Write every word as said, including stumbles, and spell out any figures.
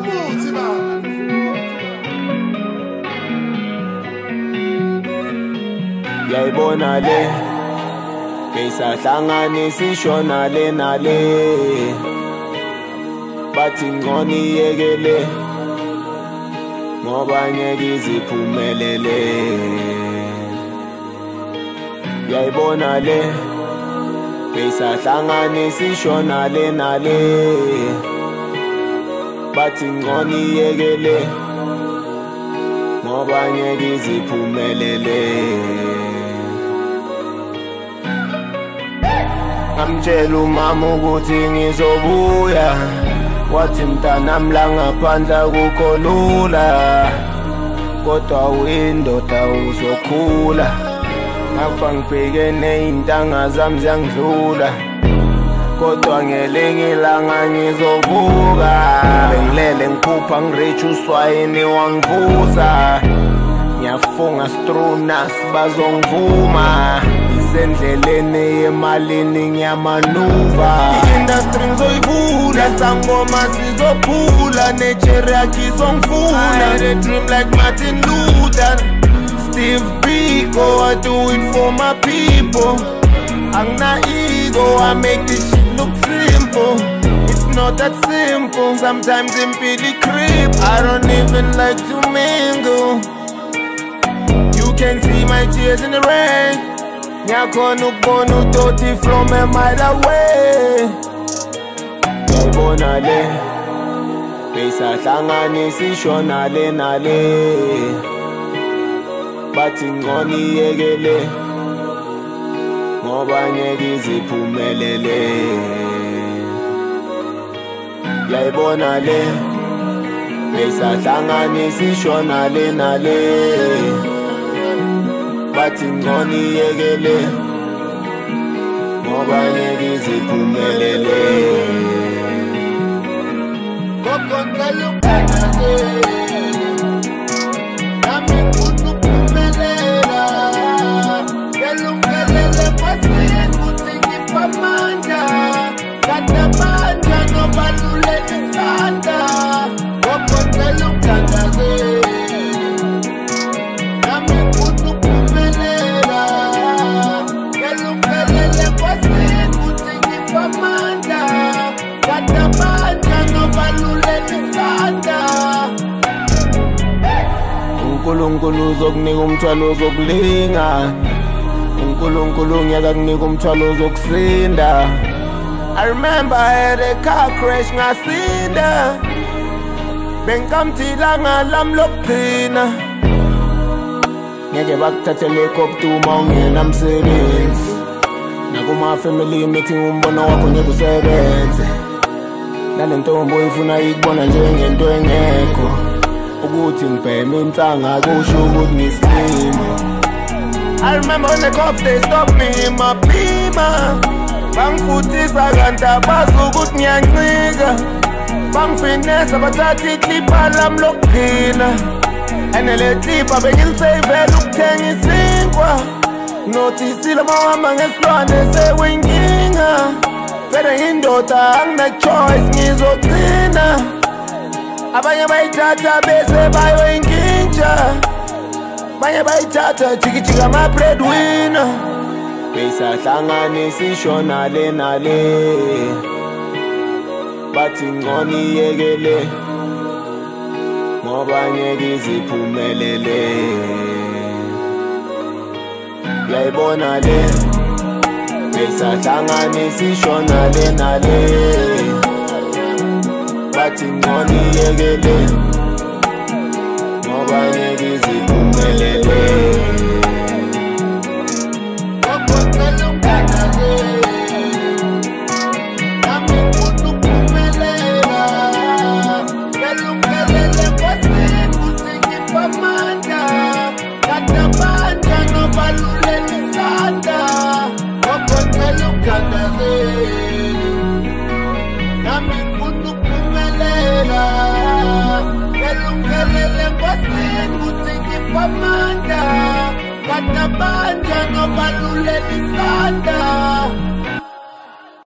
smooth, man. Yayibona le besahlanganisa ishona le nale bathi ngoni yekele ngoba ngeke iziphumelele. Yayibona le besahlanganisa ishona le nale bathi ngoni yekele ngoba ngeke iziphumelele. Ngamtshela umama ukuthi ngizobuya, wathi mntanami la ngaphandle akukho lula, kodwa uyindoda uzokhula. Ngapha ngibhekene iy'ntanga zami ziyangidlula, kodwa ngelinye ilanga ngizovuka. Bengilele ngiphupha ngireche uswayini wangivusa, ngiyafunga strunas bazongivuma. Isendleleni yemalini ngiyamanuva, i-industry ngizoyivula, sangoma sizophula, nature yakhe izongifuna. I dream like Martin Luther, Steve Biko, I do it for my people. Angina ego, I make this shit look simple. It's not that simple, sometimes impede creep. I don't even like to mingle. You can see my tears in the rain. Ngiyakhona ukubona udoti from a mile away. Yayibona le besahlanganisa ishona le nale bathi ngoni yekele ngoba ngeke iziphumelele. Yayibona le besahlanganisa ishona le nale bathi ngoni yekele ngoba ngeke iziphumelele. Kokonkela umkhathi nami ngifuna ukuphumelela, ngicela ungikelele phasini ukuthi ngiphe amandla, kade amandla nobaluleka isandla. Kokonkela umkhathi uNkulunkulu uzokunika umthwalo uzokulinga, uNkulunkulu ngiyaka kunika umthwalo uzokusinda. I remember I had a car crash ngasinda, bengikamthila ngalami lokugcina. Ngeke bakuthathele ikopti uma ungena msebenzi, nakuma family meeting umbono wakho ngeke usebenze. Nale ntombi oyifuna ikubona njengento engekho, ukuthi ngibheme insanga kusho ukuthi ngislima. I remember when the cops they stopped me in my Beamer, bangifutisa kanti abazi ukuthi ngiyancika. Bangifinesa bathatha iklipa lami lokugcina, ene le klipa bengilisavele ukuthenga isinkwa. Nothisile mawama ngesilwane sewinkinga, vele indoda angine-choice ngizogcina. Abanye bayithatha bese bayoyinkintsha, abanye bayithatha jikijika ama-breadwinner. Besahlanganisa ishona le nale bathi ngoni yekele ngoba ngeke iziphumelele. Yayibona le besahlanganisa ishona le nale bathi ngoni yekele ngoba ngeke iziphumelele. Kokonkela umkhathi nami ngifuna ukuphumelela, ngicela ungikelele phasini ukuthi ngiphe amandla, kade amandla nobaluleka isandla. Kokonkela umkhathi nami ngifuna ukuphumelela, ngicela ungikelele phasini ukuthi ngiphe amandla, kade amandla nobaluleka isandla.